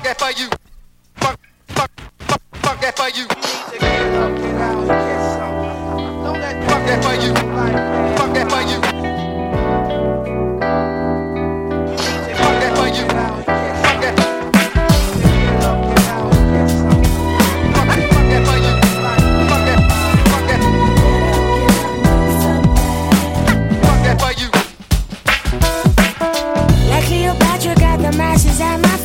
that for you. Fuck that for you. You need to get up, get out, and get some. Don't let Fuck that for you. Fuck that for you. You need to Fuck that get for up, you. get out, and get some. Fuck that. You need to get up, get out, and get some. Fuck that for you. Fuck that. Fuck that. Fuck that for you. Like Cleopatra got the masses at my